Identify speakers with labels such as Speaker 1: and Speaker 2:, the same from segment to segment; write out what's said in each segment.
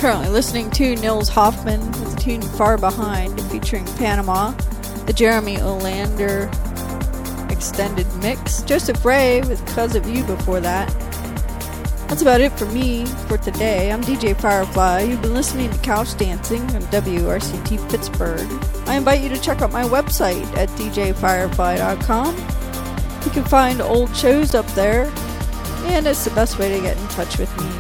Speaker 1: currently listening to Nils Hoffman with the tune Far Behind featuring Panama, the Jeremy Olander extended mix, Joseph Ray with Cause of You before that. That's about it for me for today. I'm DJ Firefly. You've been listening to Couch Dancing on WRCT Pittsburgh. I invite you to check out my website at djfirefly.com. You can find old shows up there, and it's the best way to get in touch with me.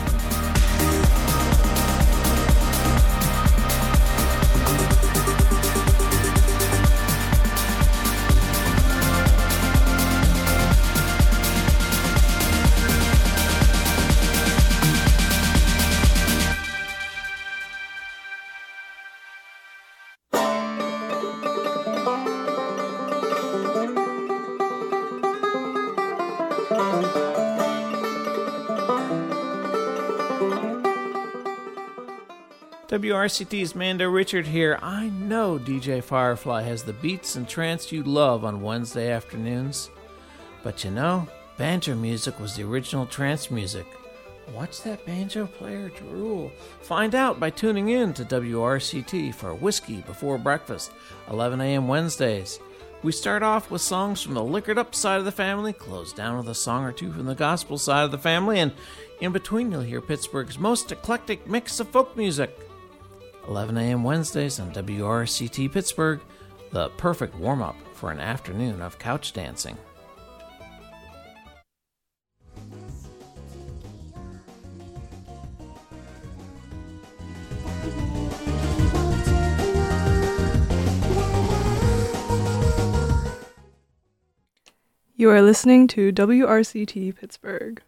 Speaker 2: WRCT's Mando Richard here. I know DJ Firefly has the beats and trance you love on Wednesday afternoons. But you know, banjo music was the original trance music. Watch that banjo player drool. Find out by tuning in to WRCT for Whiskey Before Breakfast, 11 a.m. Wednesdays. We start off with songs from the liquored up side of the family, close down with a song or two from the gospel side of the family, and in between you'll hear Pittsburgh's most eclectic mix of folk music. 11 a.m. Wednesdays on WRCT Pittsburgh, the perfect warm-up for an afternoon of couch dancing.
Speaker 3: You are listening to WRCT Pittsburgh.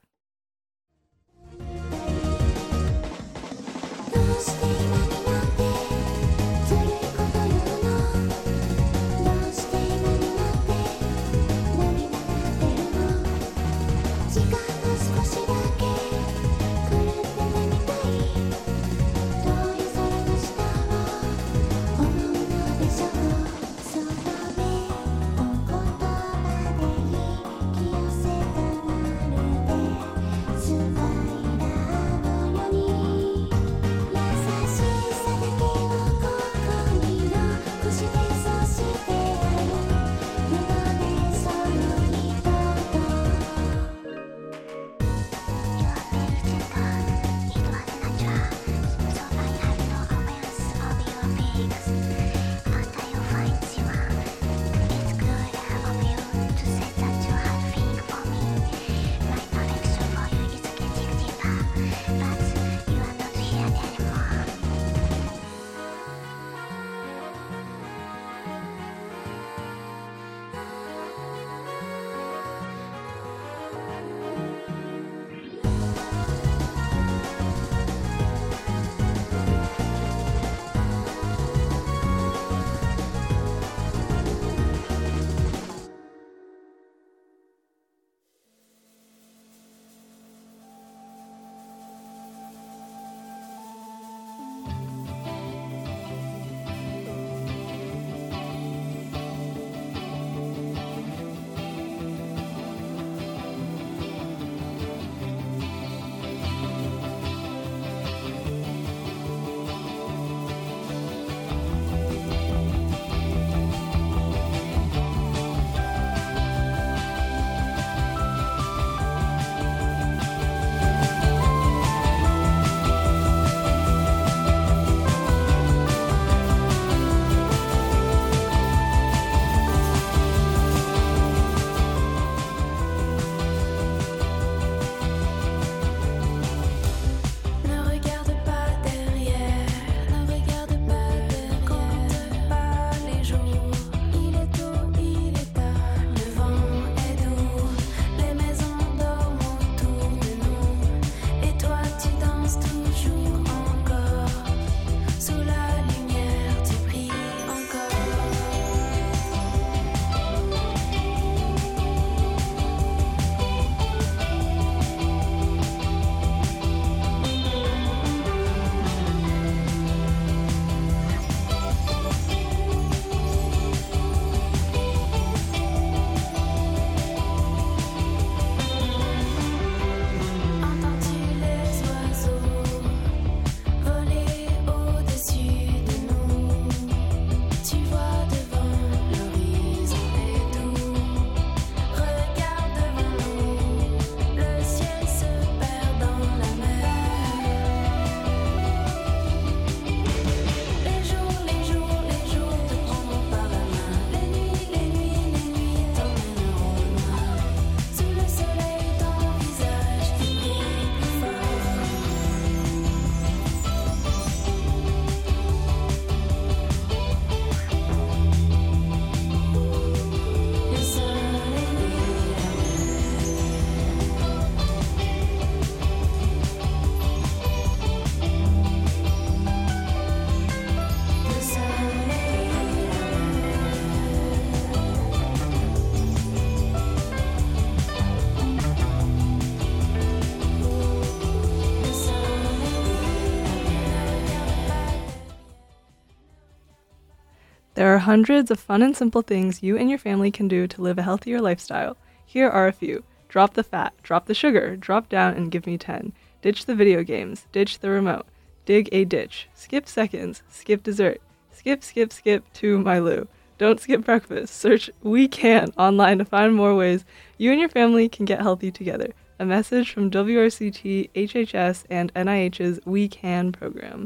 Speaker 3: There are hundreds of fun and simple things you and your family can do to live a healthier lifestyle. Here are a few. Drop the fat, drop the sugar, drop down and give me 10. Ditch the video games, ditch the remote. Dig a ditch. Skip seconds, skip dessert. Skip to my loo. Don't skip breakfast. Search We Can online to find more ways you and your family can get healthy together. A message from WRCT, HHS, and NIH's We Can program.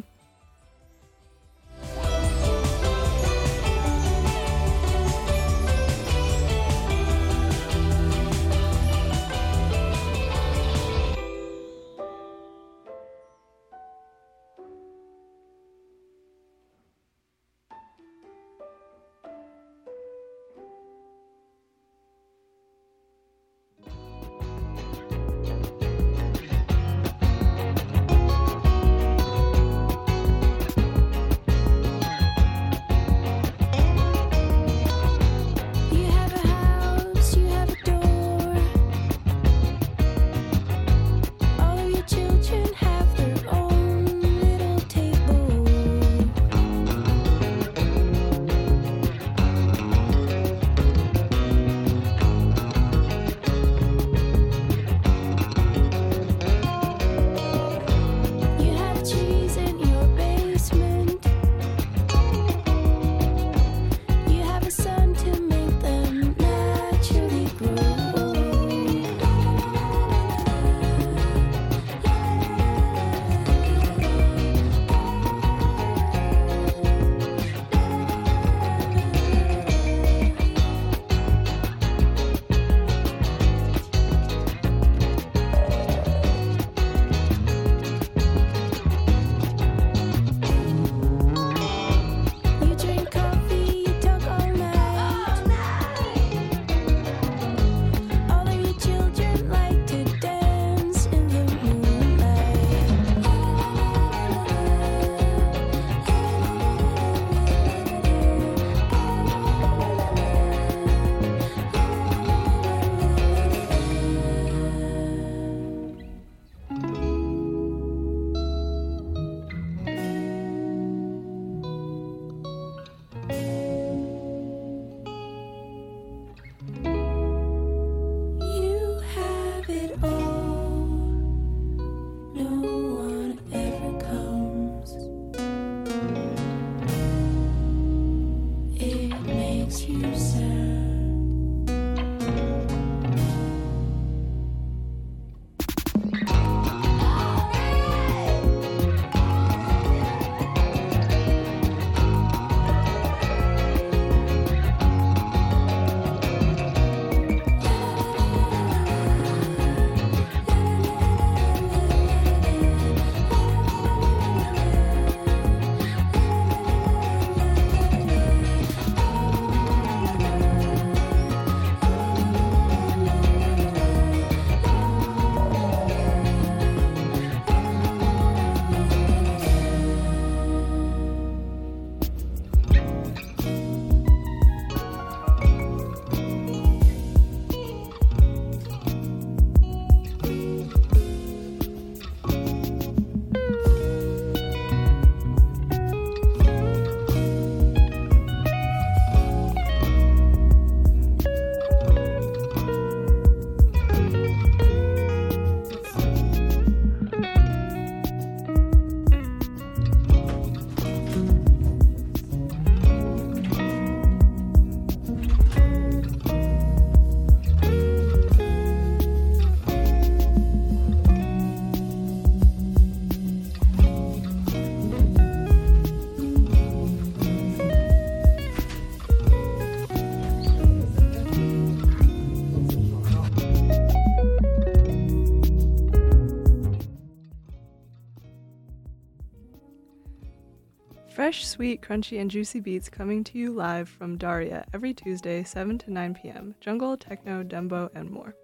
Speaker 3: Fresh, sweet, crunchy, and juicy beats coming to you live from Daria every Tuesday, 7 to 9 p.m. Jungle, techno, dembo, and more.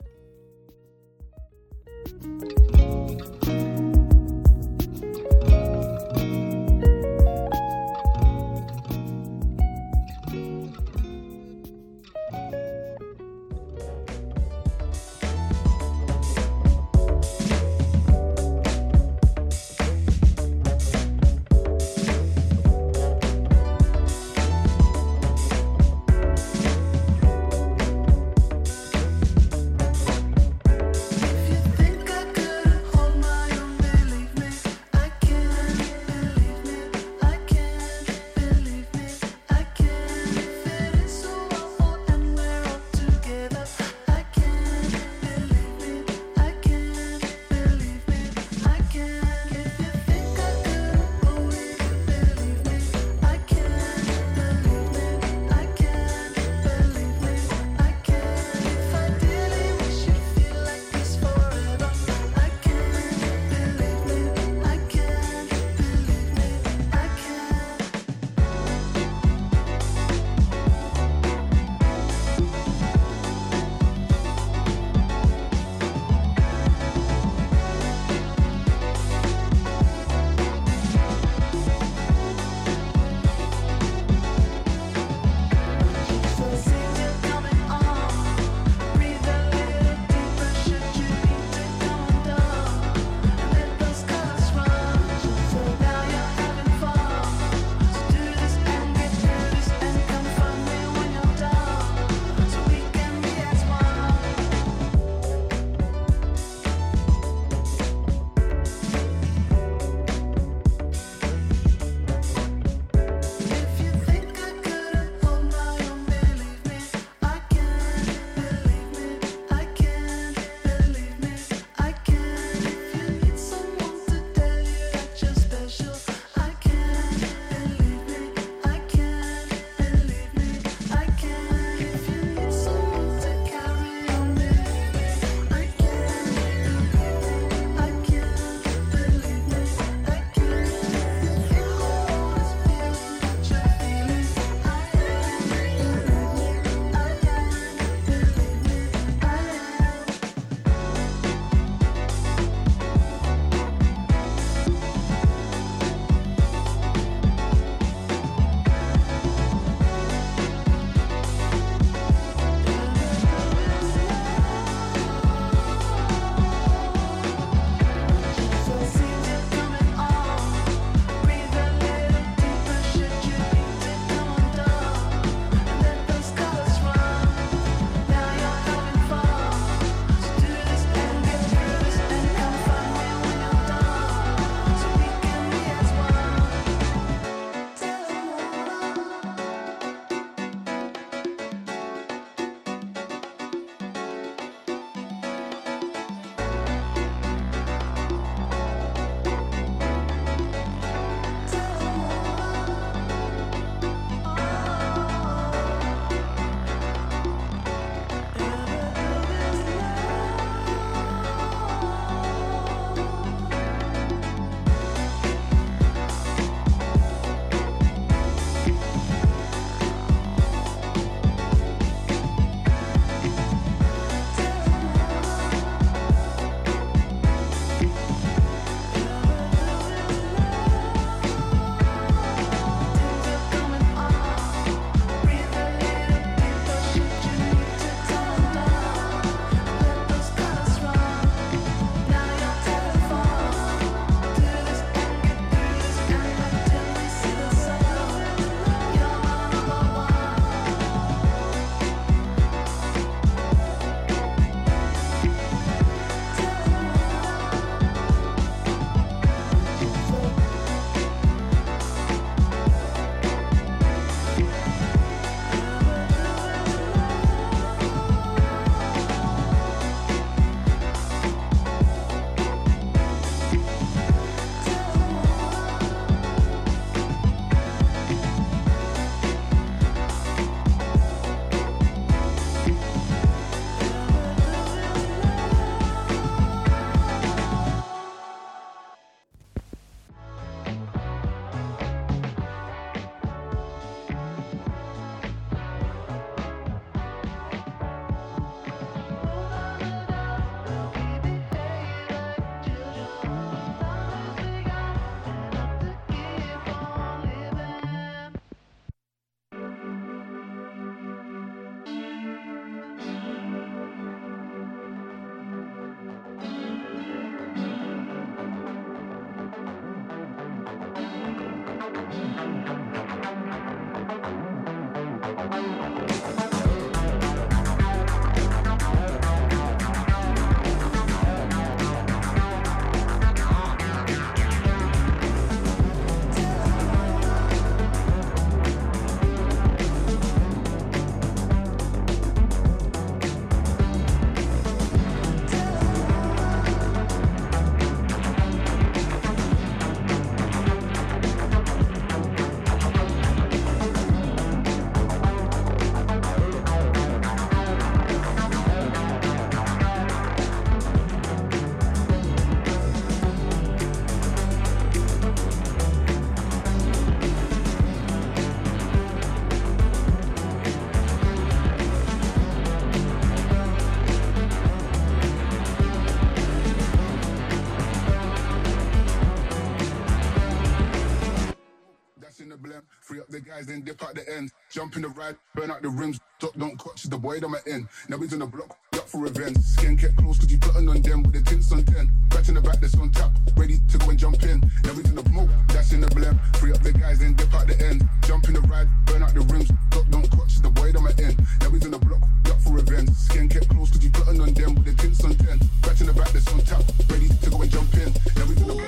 Speaker 4: guys, then dip out the end. Jump in the ride, burn out the rims. Don't clutch the boy that I'm in. Now he's in the block, up for revenge. Skin kept close cause you putting on them with the tints on 10. Back in the back, that's on tap, ready to go and jump in. Now he's in the smoke, that's in the blend. Free up the guys, then dip out the end. Jump in the ride, burn out the rims. Don't clutch the boy that I'm in. Now he's in the block, up for revenge. Skin kept close cause you putting on them with the tints on 10. Back in the back, that's on tap, ready to go and jump in. Now he's in the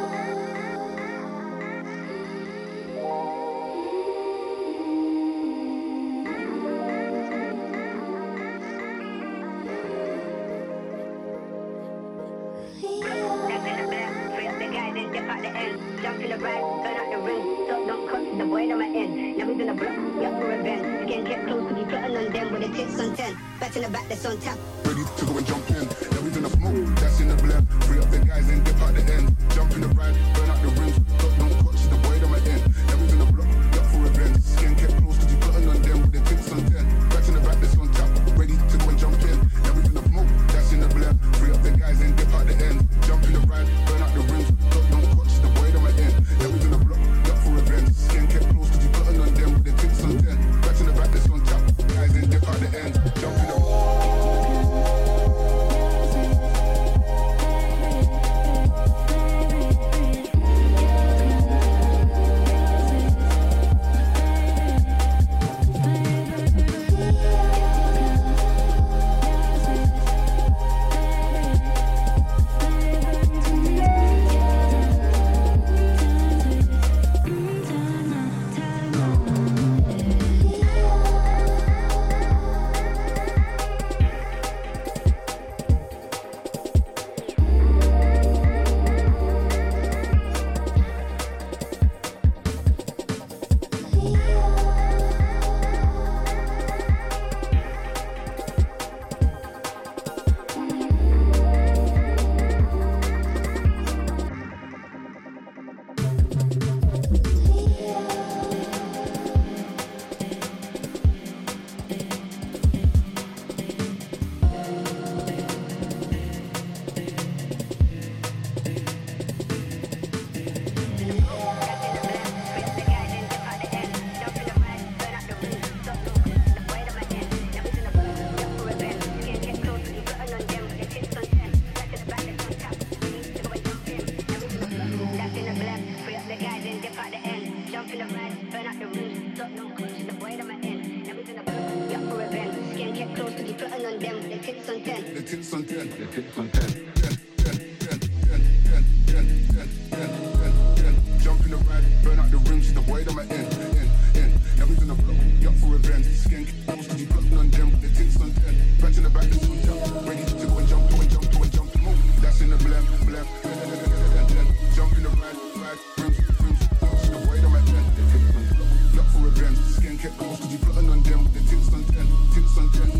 Speaker 5: jump in the ride, burn out the rim. Don't cut the boy that I'm in. Now he's in the block, yeah, for revenge. Skin kept close cause you plotting on them with the tits on 10. Back in the back, that's on tap.
Speaker 4: ready to go and jump in. Now he's in the smoke, that's in the blend. Free up the guys and dip out the end. Jump in the ride, burn out the rims. Don't clutch the boy that I'm in. Now he's in the block, yeah, for revenge. Skin kept close cause you plotting on them with the tits on 10. Back in the back, that's on tap. Ready to go and jump in. Now he's in the smoke, that's in the blend. Free up the guys and dip out the end. Jump in the ride, burn out the rims. Don't clutch the boy that I'm in. Now he's in the block, yeah, for revenge. Skin kept close cause you plotting on them with the tits on 10. Back in the back, that's on tap. Guys and dip out the end. Jump in the the tits on 10. The tits on 10. Jump in the ride, burn out the rims, the boy that I'm in. Now he's in the block, yup for revenge. Skin close cause you plotting on them with the tits on 10. Back in the back, that's on top. Ready to go and jump, to and jump, to and jump, to move. That's in the blend. Jump in the ride, rims, close to the boy that I'm in. Yup for revenge. Skin kept close cause you plotting on them with the tits on 10. Tits on 10.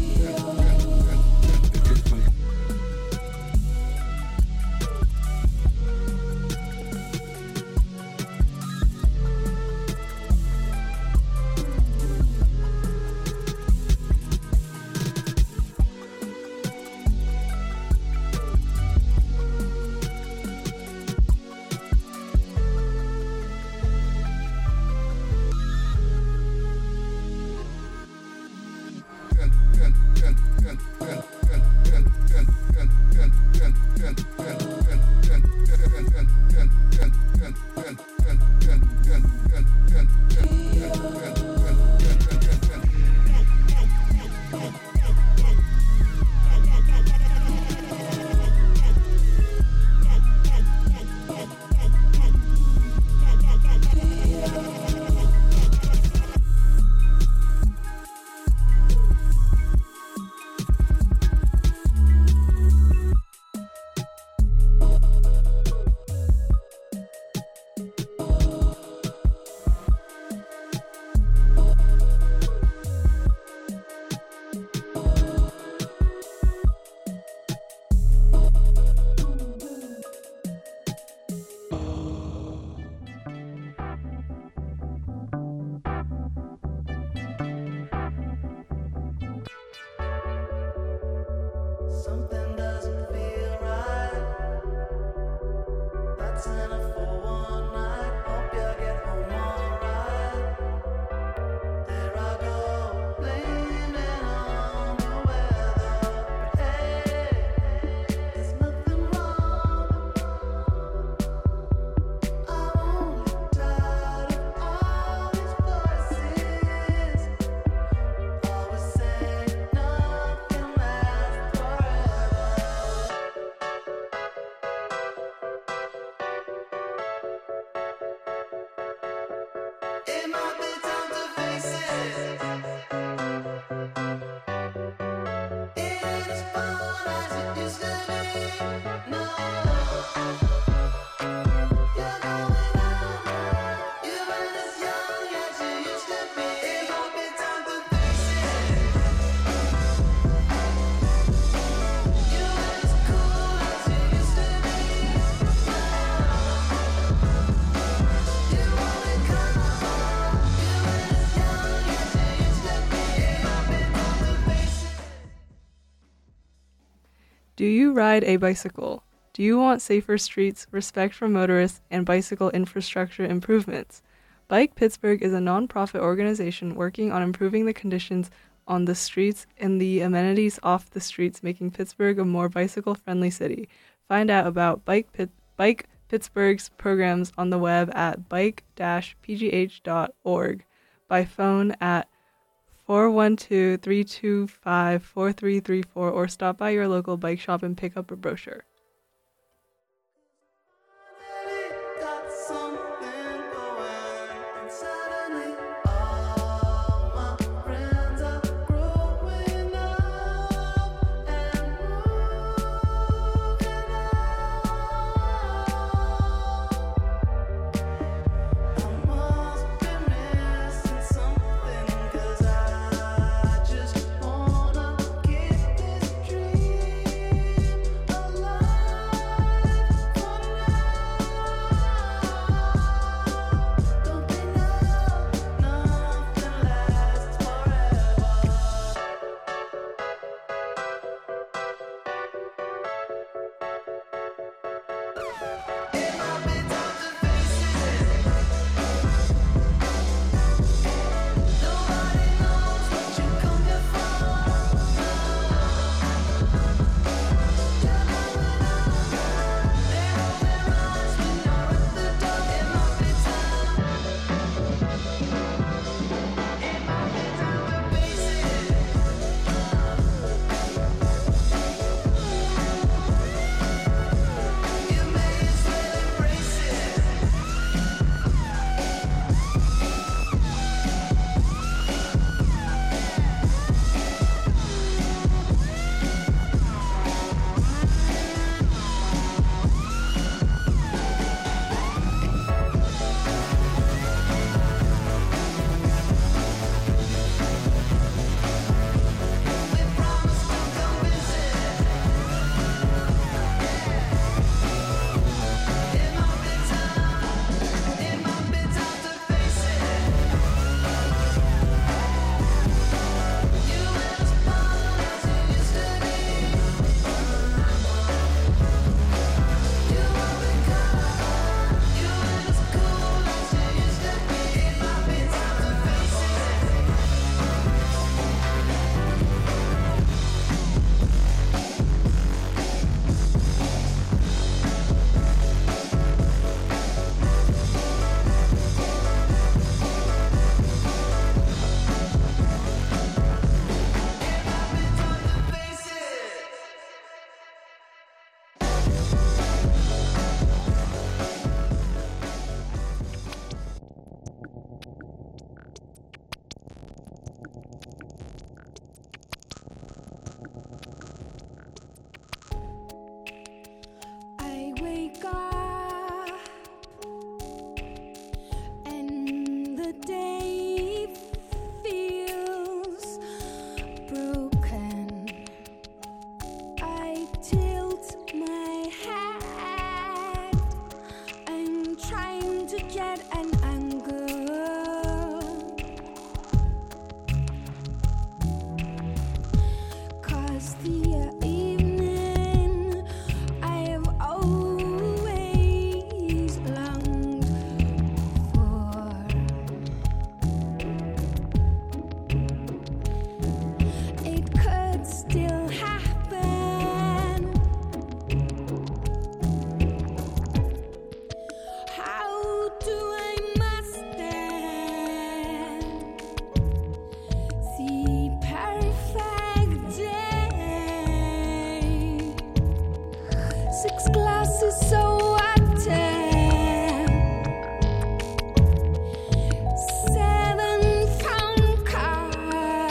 Speaker 3: Do you ride a bicycle? Do you want safer streets, respect for motorists, and bicycle infrastructure improvements? Bike Pittsburgh is a non-profit organization working on improving the conditions on the streets and the amenities off the streets, making Pittsburgh a more bicycle-friendly city. Find out about Bike Pittsburgh's programs on the web at bike-pgh.org, by phone at 412-325-4334, or stop by your local bike shop and pick up a brochure.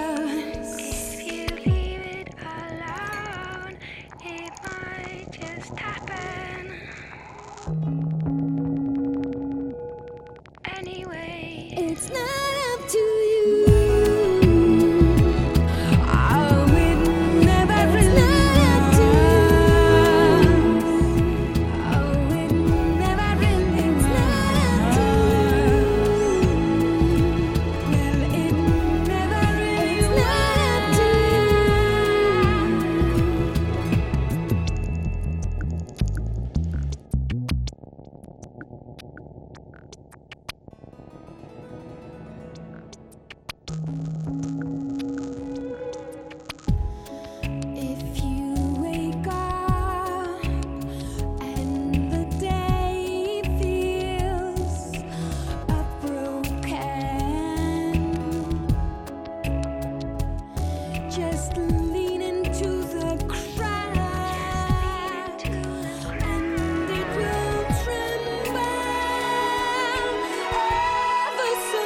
Speaker 6: Just Anyway, it's not up to you. Oh, it never really was. Oh, it never really was. Well, it never really was. If you wake up and the day feels broken, just lean into the crack and it will tremble ever so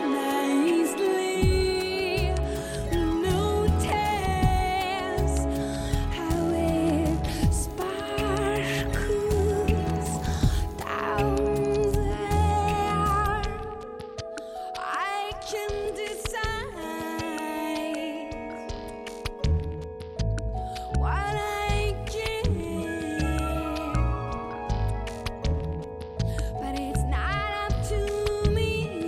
Speaker 6: nicely. Notice how it sparkles down there. I can decide what I can, but it's not up to me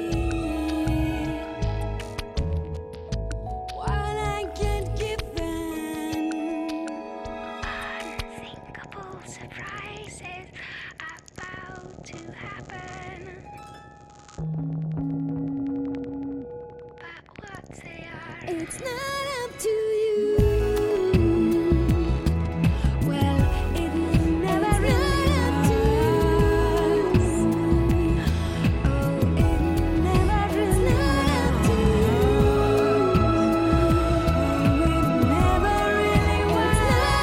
Speaker 6: what I get given. Unthinkable surprises about to happen, but what they are, it's not up to you. Well, it never really was. Oh, it never really was. Oh, it never really was.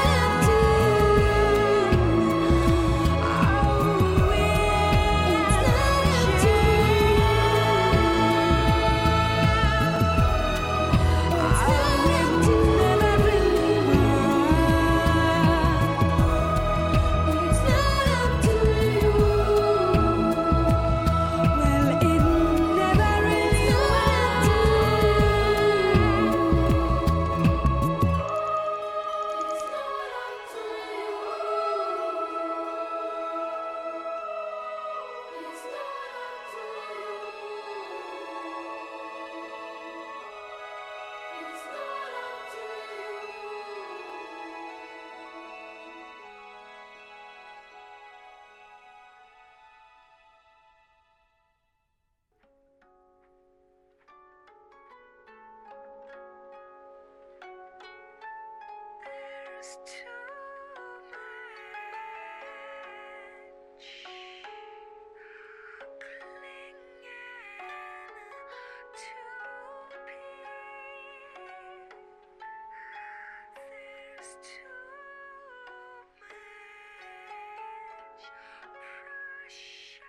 Speaker 6: There's too much clinging to be. There's too much pressure.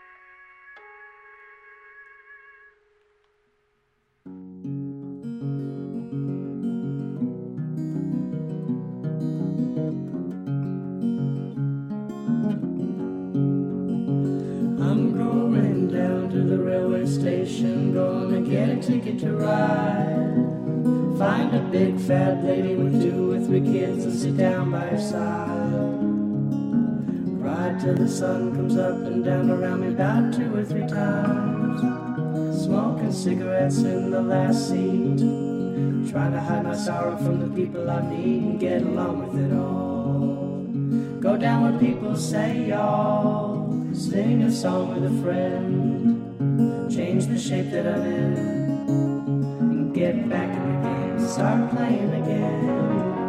Speaker 7: I'm going down to the railway station, gonna get a ticket to ride. Find a big fat lady with 2 or 3 kids and sit down by her side. Ride till the sun comes up and down around me about 2 or 3 times. Smoking cigarettes in the last seat, trying to hide my sorrow from the people I meet and get along with it all. Go down where people say y'all, sing a song with a friend, change the shape that I'm in, and get back in the game, start playing again.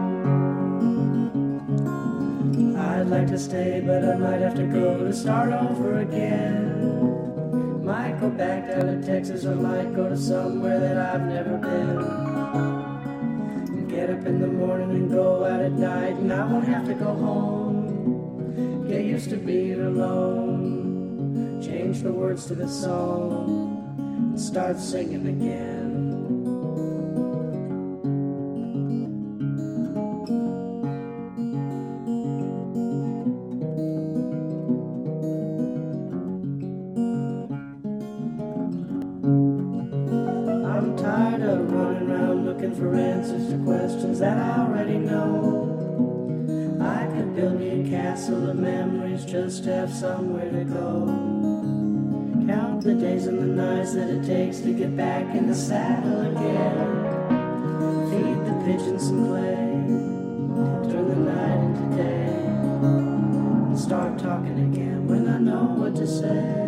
Speaker 7: I'd like to stay, but I might have to go to start over again. Might go back down to Texas, or might go to somewhere that I've never been. And get up in the morning and go out at night, and I won't have to go home. Get used to being alone, change the words to the song, and start singing again. things that I already know. I could build me a castle of memories just to have somewhere to go. Count the days and the nights that it takes to get back in the saddle again. Feed the pigeons some clay, turn the night into day, and start talking again when I know what to say.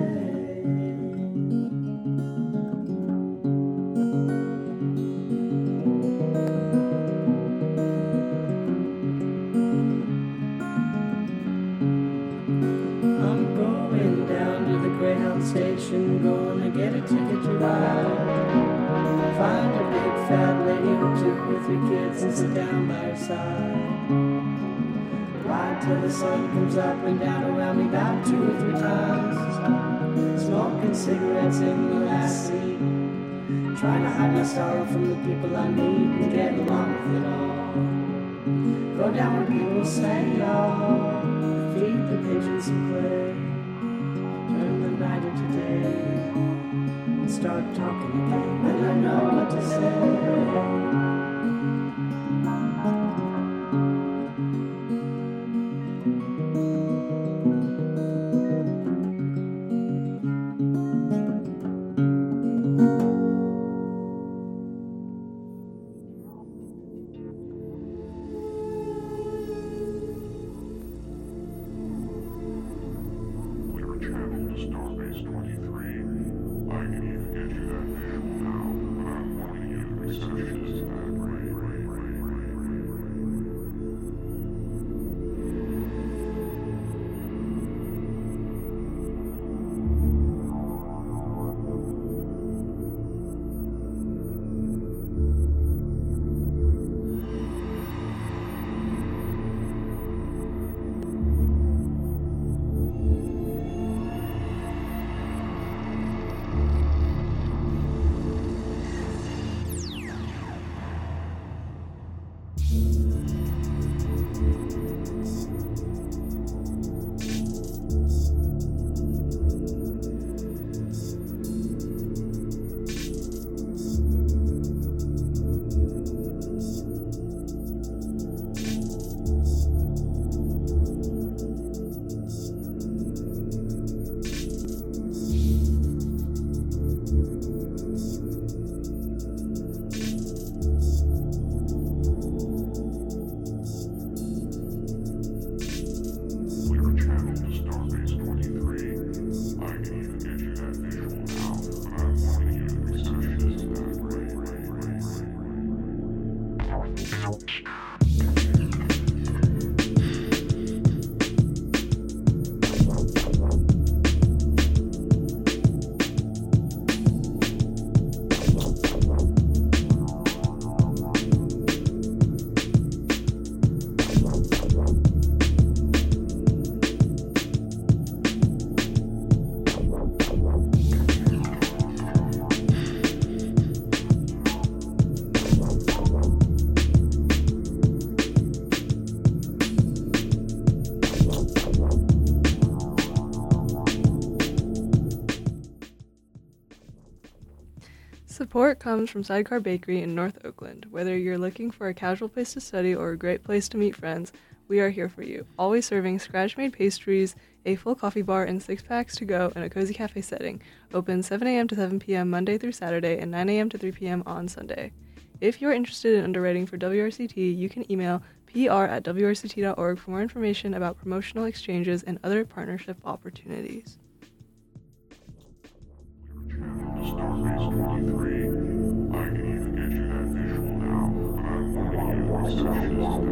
Speaker 7: Station, gonna get a ticket to ride. Find a big fat lady with 2 or 3 kids and sit down by her side. Ride till the sun comes up and down around me about 2 or 3 times. Smoking cigarettes in the last seat, trying to hide my sorrow from the people I meet and get along with it all. Go down where people say y'all, feed the pigeons some clay, turn the night into day, and start talking again when I know what to say.
Speaker 3: Support comes from Sidecar Bakery in North Oakland. Whether you're looking for a casual place to study or a great place to meet friends, we are here for you. Always serving scratch-made pastries, a full coffee bar and 6-packs to go in a cozy cafe setting. Open 7 a.m. to 7 p.m. Monday through Saturday and 9 a.m. to 3 p.m. on Sunday. If you're interested in underwriting for WRCT, you can email pr@wrct.org for more information about promotional exchanges and other partnership opportunities.
Speaker 4: Starbase 23. I can even get you that visual now, but I'm warning you, reception is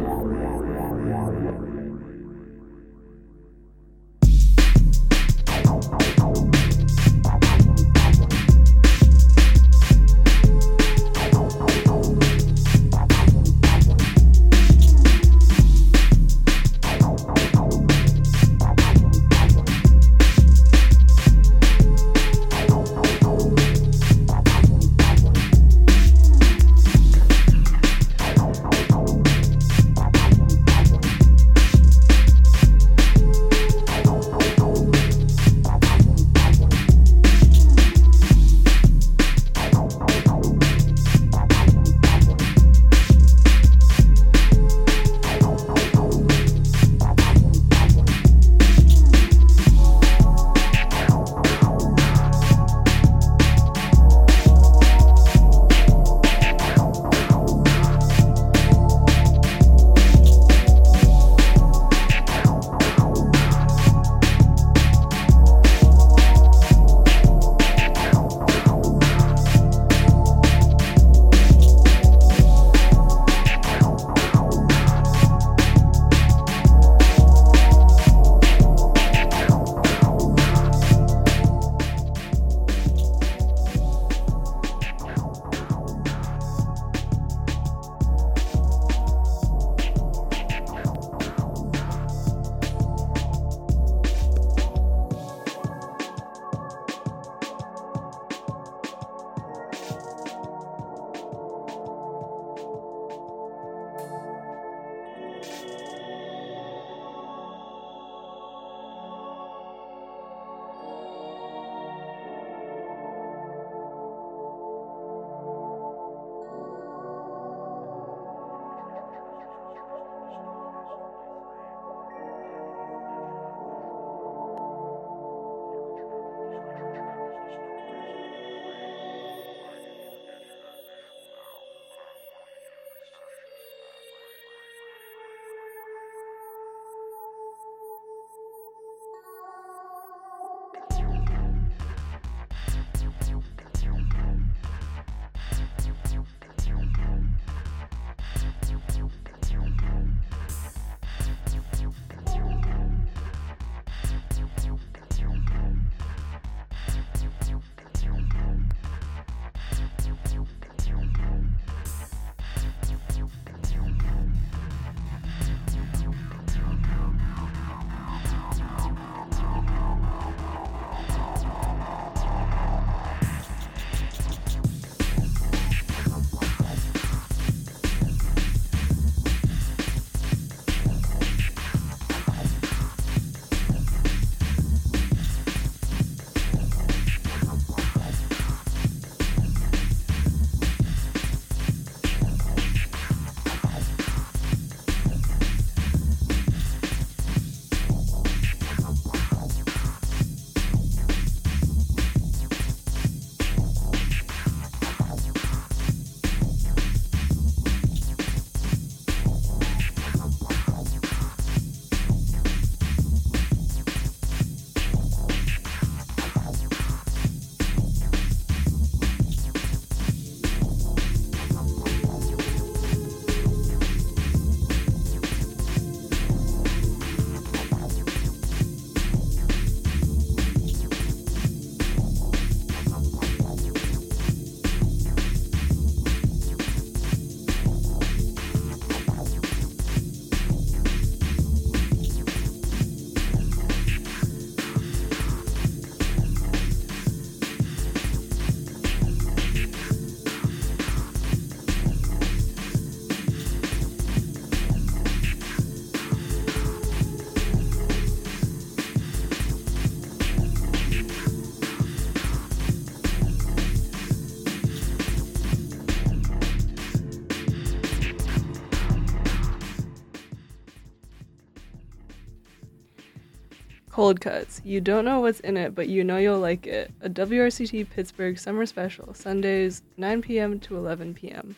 Speaker 3: Cold Cuts. You don't know what's in it, but you know you'll like it. A WRCT Pittsburgh summer special. Sundays, 9 p.m. to 11 p.m.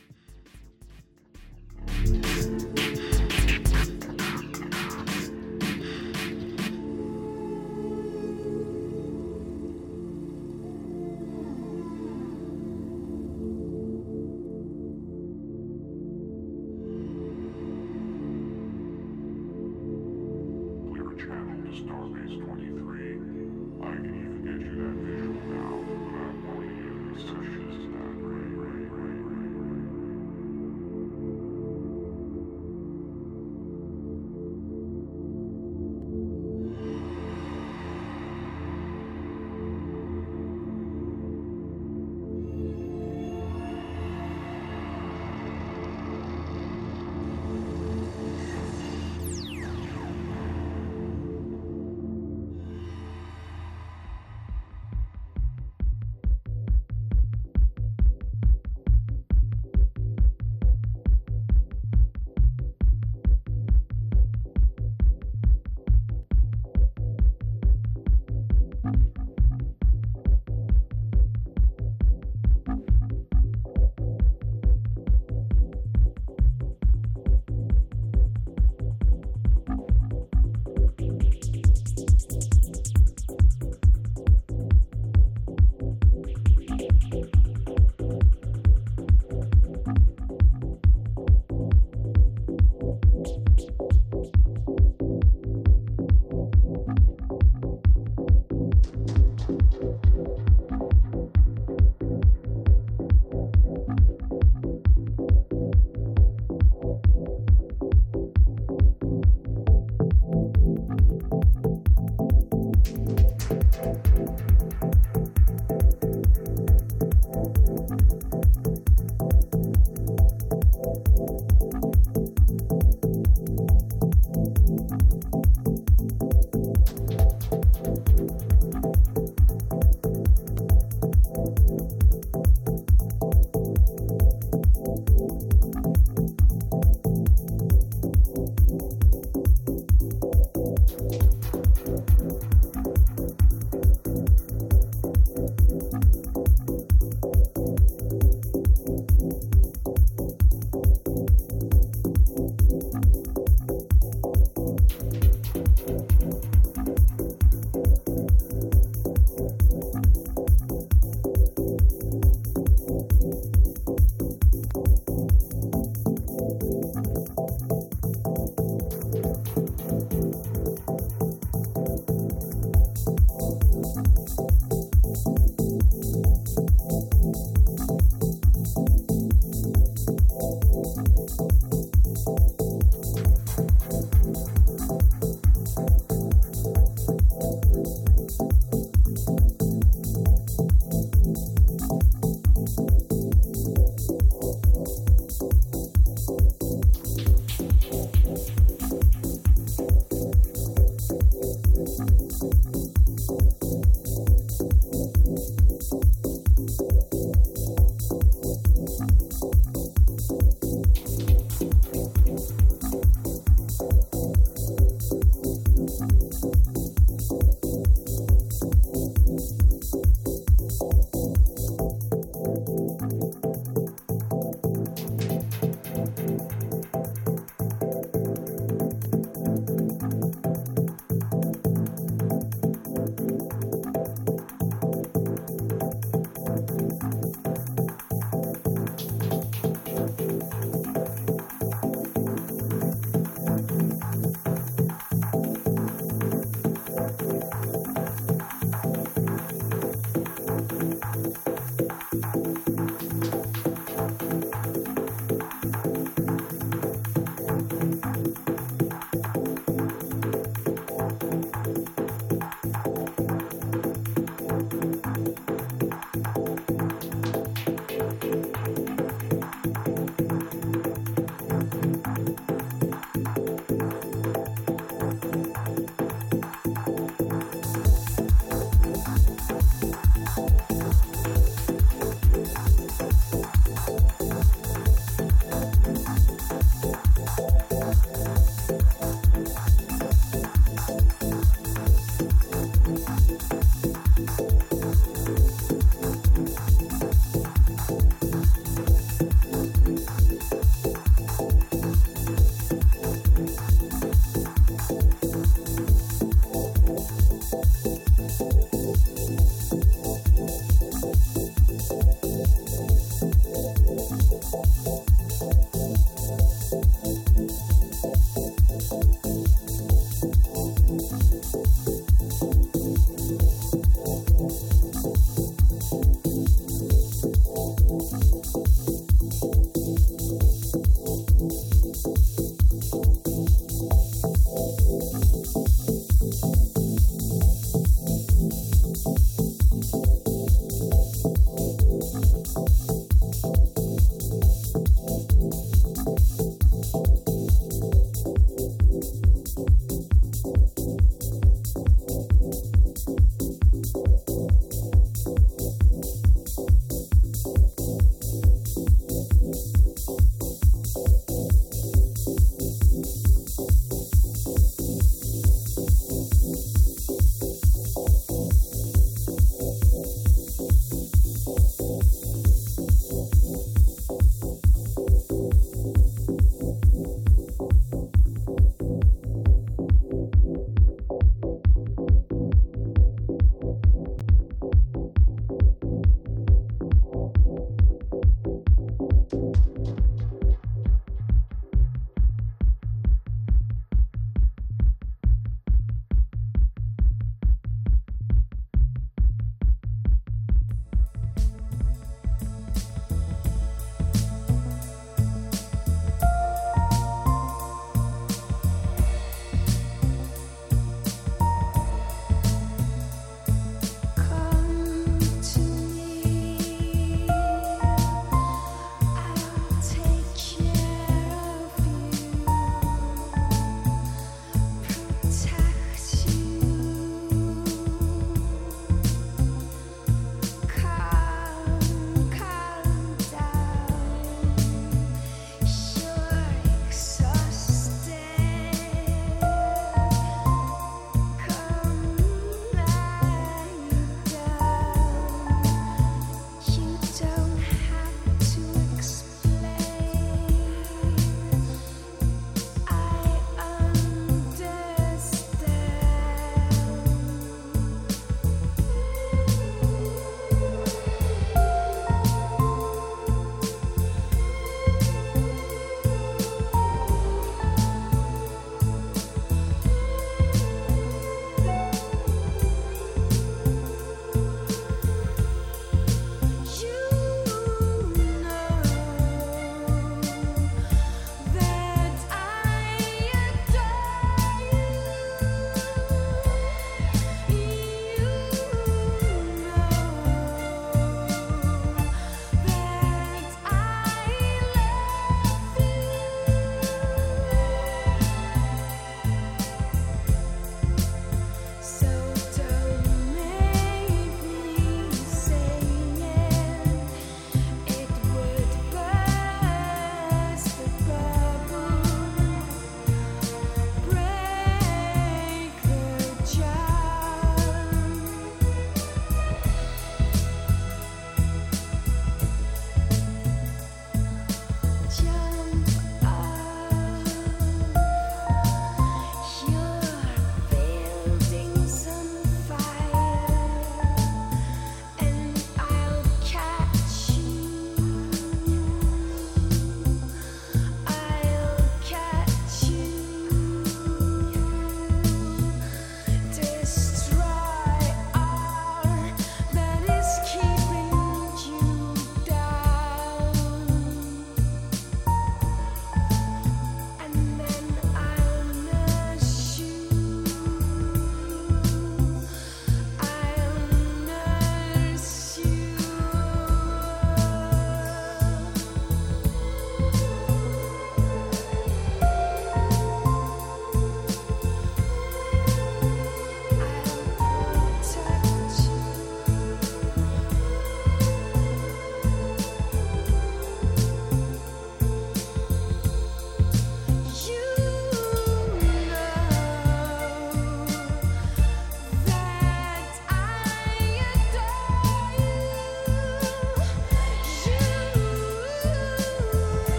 Speaker 4: Clear channel to Starbase 23. I can even get you that visual now without warning you. Sessions to that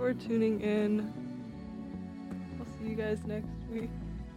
Speaker 3: for tuning in. I'll see you guys next week.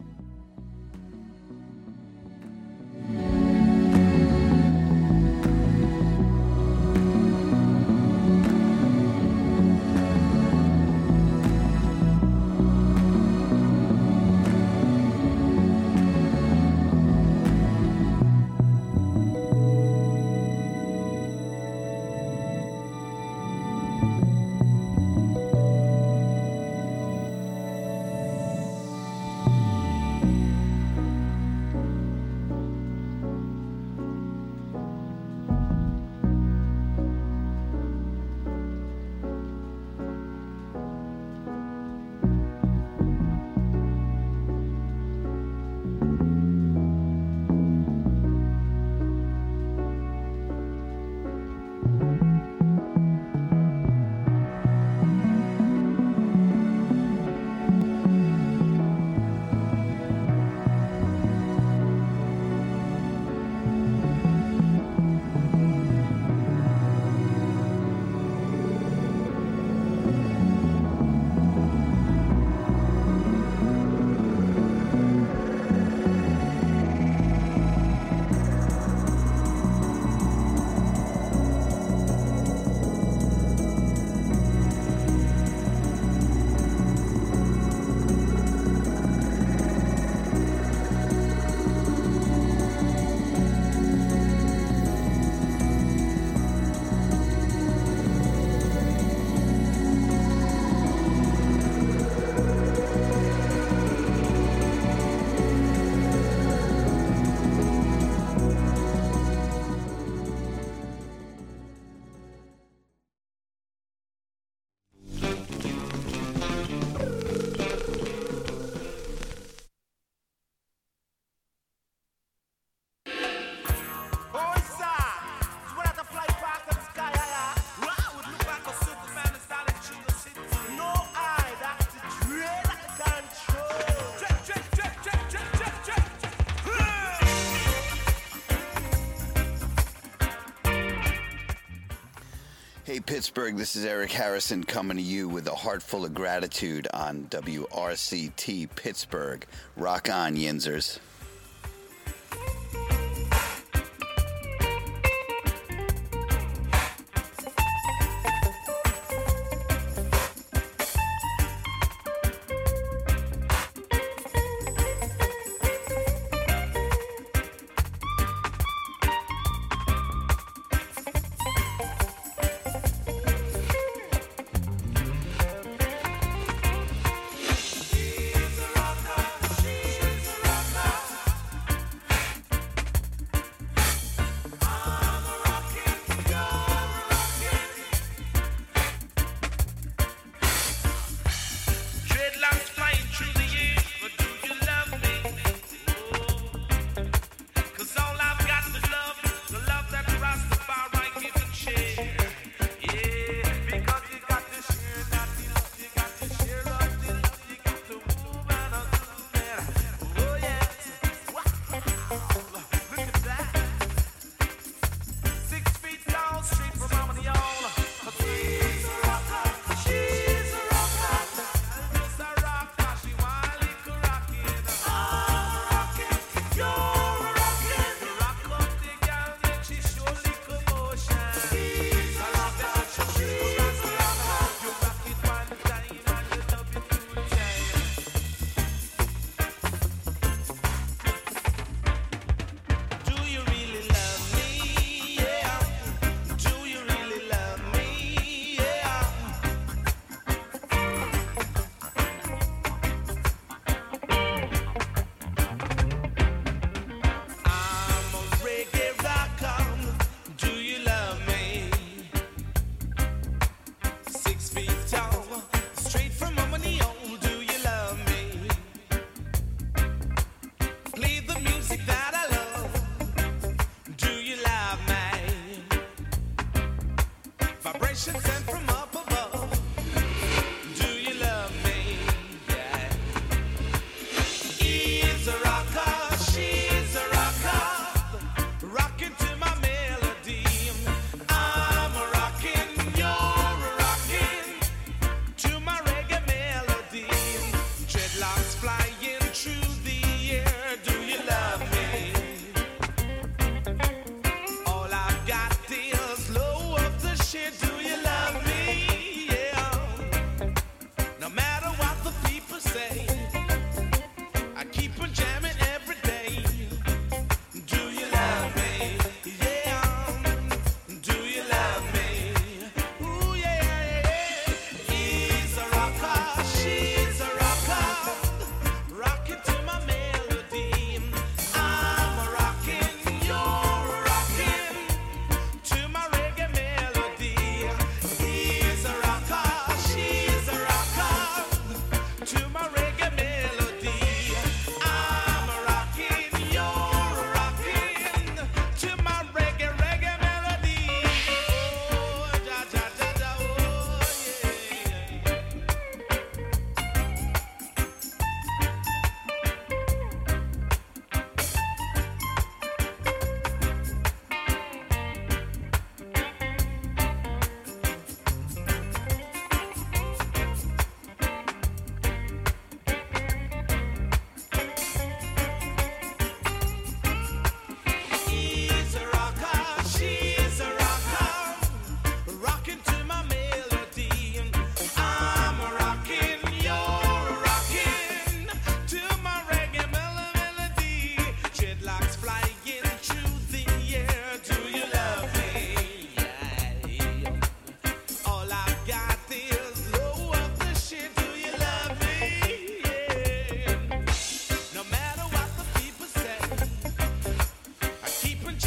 Speaker 8: Hey Pittsburgh, this is Eric Harrison coming to you with a heart full of gratitude on WRCT Pittsburgh. Rock on, Yinzers.